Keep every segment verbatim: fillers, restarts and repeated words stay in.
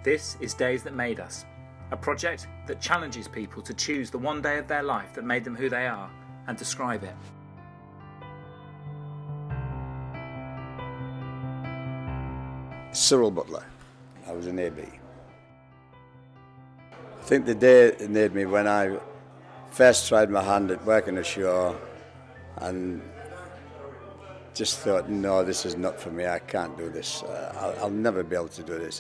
This is Days That Made Us, a project that challenges people to choose the one day of their life that made them who they are and describe it. Cyril Butler. I was an A B. I think the day it made me when I first tried my hand at working ashore and just thought, no, this is not for me, I can't do this, uh, I'll, I'll never be able to do this.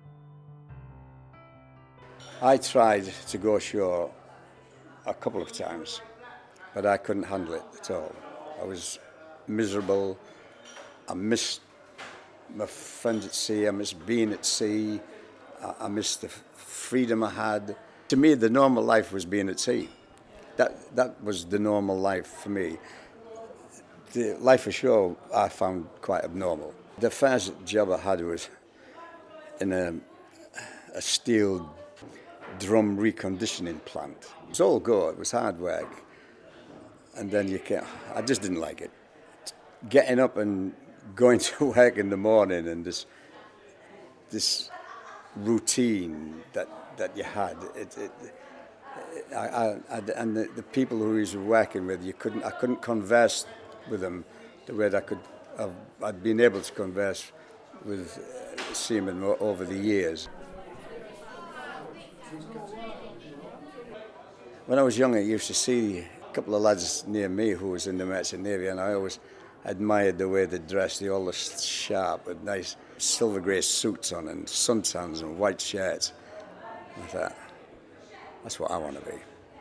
I tried to go ashore a couple of times, but I couldn't handle it at all. I was miserable, I missed my friends at sea, I missed being at sea, I, I missed the freedom I had. To me, the normal life was being at sea. That, that was the normal life for me. The life ashore I found quite abnormal. The first job I had was in a, a steel drum reconditioning plant. It was all go, it was hard work. And then you can't, I just didn't like it. Getting up and going to work in the morning and this this routine that, that you had, it, it, I, I, I, and the, the people who he was working with, you couldn't, I couldn't converse with them the way that I could have, I'd been able to converse with seamen over the years. When I was young, I used to see a couple of lads near me who was in the Merchant Navy, and I always admired the way they dressed. They all looked sharp with nice silver grey suits on and suntans and white shirts. I thought, that's what I want to be.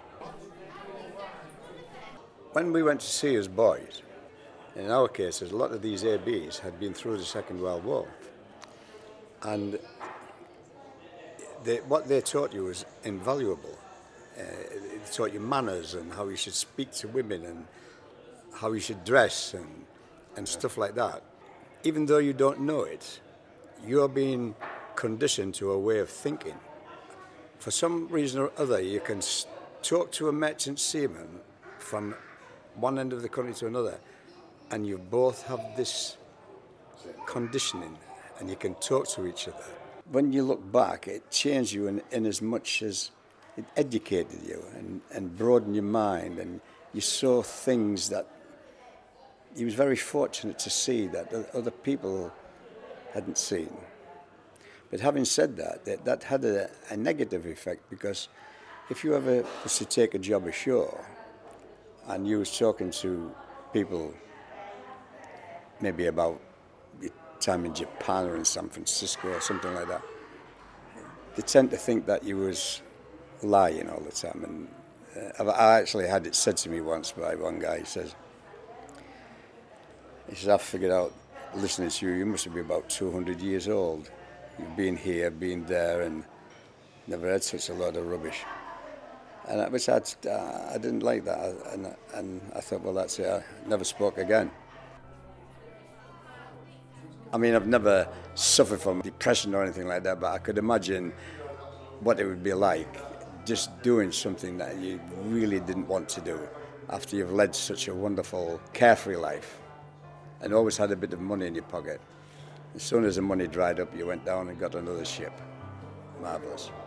When we went to sea as boys, in our cases, a lot of these A Bs had been through the Second World War. And they, what they taught you was invaluable. Uh, it taught you manners and how you should speak to women and how you should dress and, and stuff like that. Even though you don't know it, you're being conditioned to a way of thinking. For some reason or other, you can talk to a merchant seaman from one end of the country to another, and you both have this conditioning, and you can talk to each other. When you look back, it changed you in, in as much as it educated you and, and broadened your mind, and you saw things that he was very fortunate to see that other people hadn't seen. But having said that, that, that had a, a negative effect, because if you ever was to take a job ashore and you was talking to people maybe about your time in Japan or in San Francisco or something like that, they tend to think that you was lying all the time. And uh, I actually had it said to me once by one guy. He says, he says, I've figured out, listening to you, you must be about two hundred years old. You've been here, been there, and never heard such a lot of rubbish. And I, which I'd, uh, I didn't like that, and, and I thought, well, that's it, I never spoke again. I mean, I've never suffered from depression or anything like that, but I could imagine what it would be like just doing something that you really didn't want to do after you've led such a wonderful, carefree life and always had a bit of money in your pocket. As soon as the money dried up, you went down and got another ship. Marvellous.